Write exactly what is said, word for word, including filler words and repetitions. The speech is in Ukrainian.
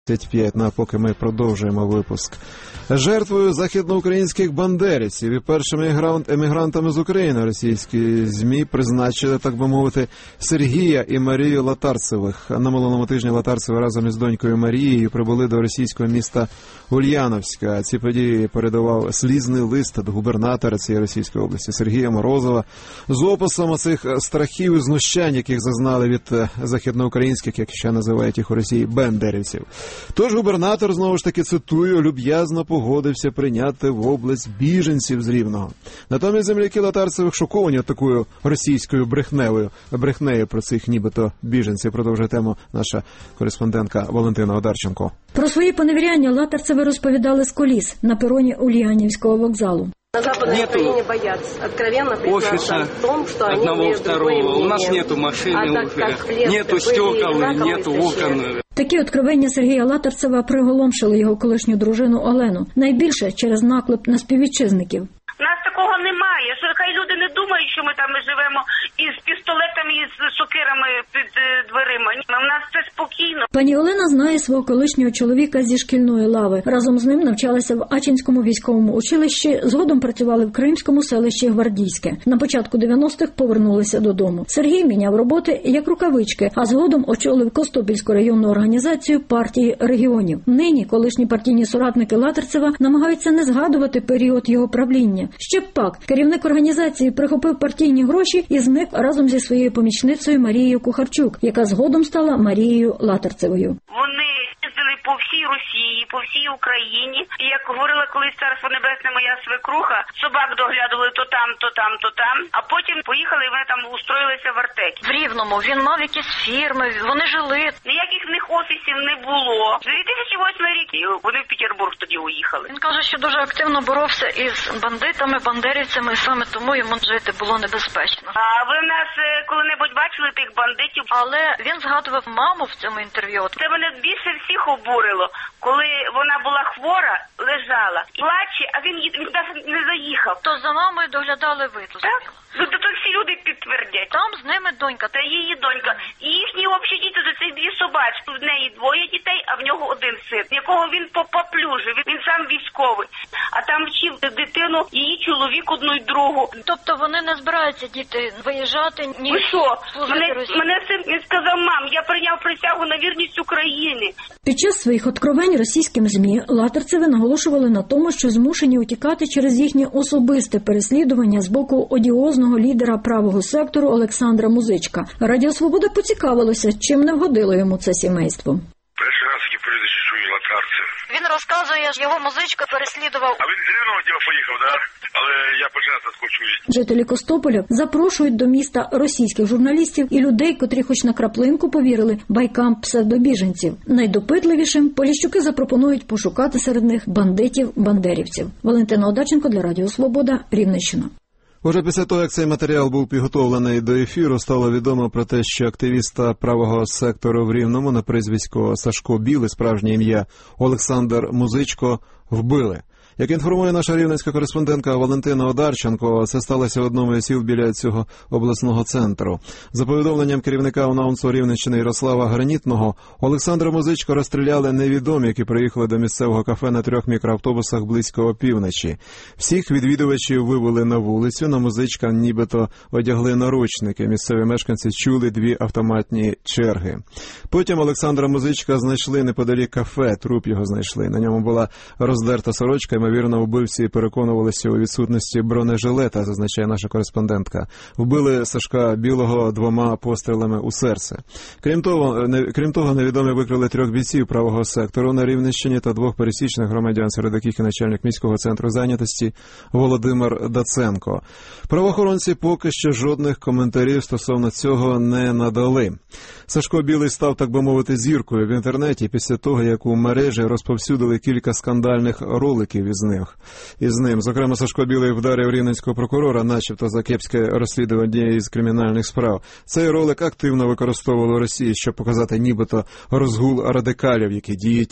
п'ять, ну а поки ми продовжуємо випуск. Жертвою західноукраїнських бандерівців і першими емігрантами з України російські ЗМІ призначили, так би мовити, Сергія і Марію Латарцевих. На минулому тижні Латарцеви разом із донькою Марією прибули до російського міста Ульяновська. Ці події передавав слізний лист до губернатора цієї російської області Сергія Морозова з описом оцих страхів і знущань, яких зазнали від західноукраїнських, як ще називають їх у Росії, бендерівців. Тож губернатор, знову ж таки, цитую, люб'язно погодився прийняти в область біженців з Рівного. Натомість земляки Латарцевих шоковані такою російською брехневою, брехнею про цих нібито біженців. Продовжує тему наша кореспондентка Валентина Одарченко. Про свої поневіряння Латарцеви розповідали з коліс на пероні Ульянівського вокзалу. На Западной нету Украине боятся откровенно признаться в том, что они одного, имеют второго. У нас нету машин, а нету стекол, нету окон. Такі откровення Сергія Латарцева приголомшили його колишню дружину Олену. Найбільше через наклеп на співвітчизників. У нас такого немає, що хай люди не думають, що ми там живемо із пістолетами, із сокирами під дверима. У нас це спокійно. Пані Олена знає свого колишнього чоловіка зі шкільної лави. Разом з ним навчалася в Ачинському військовому училищі, згодом працювали в кримському селищі Гвардійське. На початку дев'яностих повернулися додому. Сергій міняв роботи як рукавички, а згодом очолив Костопільську районну організацію партії регіонів. Нині колишні партійні соратники Латарцева намагаються не згадувати період його правління. Ще б пак, керівник організації прихопив партійні гроші і зник разом зі своєю помічницею Марією Кухарчук, яка згодом стала Марією Латарцевою. Вони їздили по всій Росії, по всій Україні. І як говорила колись царство небесне моя свекруха, собак доглядували то там, то там, то там. А потім поїхали і вони там устроїлися в Артекі. В Рівному він мав якісь фірми, вони жили. Ніяких в них офісів не було. дві тисячі восьмий рік і вони в Петербург тоді уїхали. Він каже, що дуже активно боровся із бандитами, бандерівцями, і саме тому йому жити було небезпечно. А ви в нас коли-небудь бачили тих бандитів? Але він згадував маму в цьому інтерв'ю. Це мене більше всіх обурило, коли вона була хвора, лежала, плаче, а він, він навіть не заїхав. То за мамою доглядали ви, то так? Ну, то всі люди підтвердять. Там з ними донька. Та її донька. І їхні общі діти, то це дві собачки. В неї двоє дітей, а в нього один син, якого він попаплюжив. Він сам військовий. А там вчив дитину її чоловік одну й другу. Тобто вони не збираються, діти, виїжджати, ні. Ви що? Мене, мене син він сказав, мам, я прийняв присягу на вірність Україні. Під час своїх откровень російським ЗМІ Латарцеви наголошували на тому, що змушені утікати через їхнє особисте переслідування з боку одіозного лідера правого сектору Олександра Музичка. Радіо Свобода поцікавилося, чим не вгодило йому це сімейство. Перший раз такі прізвище чую Латарцев. Він розказує, що його Музичка переслідував. А він з Рівного поїхав, так? Да? Але я перший раз хочу. Жителі Костополя запрошують до міста російських журналістів і людей, котрі хоч на краплинку повірили байкам псевдобіженців. Найдопитливішим Поліщуки запропонують пошукати серед них бандитів-бандерівців. Валентина Одарченко для Радіо Свобода, Рівненщина. Уже після того, як цей матеріал був підготовлений до ефіру, стало відомо про те, що активіста правого сектору в Рівному на прізвисько Сашко Білий, справжнє ім'я Олександр Музичко, вбили. Як інформує наша рівненська кореспондентка Валентина Одарченко, це сталося в одному із сіл біля цього обласного центру. За повідомленням керівника анонсу Рівненщини Ярослава Гранітного, Олександра Музичко розстріляли невідомі, які приїхали до місцевого кафе на трьох мікроавтобусах близько опівночі. Всіх відвідувачів вивели на вулицю, на Музичка нібито одягли наручники. Місцеві мешканці чули дві автоматні черги. Потім Олександра Музичка знайшли неподалік кафе, труп його знайшли. На ньому була роздерта сорочка. Ймовірно, вбивці переконувалися у відсутності бронежилета, зазначає наша кореспондентка. Вбили Сашка Білого двома пострілами у серце. Крім того, не, крім того, невідомі викрили трьох бійців правого сектору на Рівненщині та двох пересічних громадян, серед яких і начальник міського центру зайнятості Володимир Даценко. Правоохоронці поки що жодних коментарів стосовно цього не надали. Сашко Білий став, так би мовити, зіркою в інтернеті після того, як у мережі розповсюдили кілька скандальних роликів із ним. Із ним. Зокрема, Сашко Білий вдарив рівненського прокурора, начебто за кепське розслідування із кримінальних справ. Цей ролик активно використовували у Росії, щоб показати нібито розгул радикалів, які діють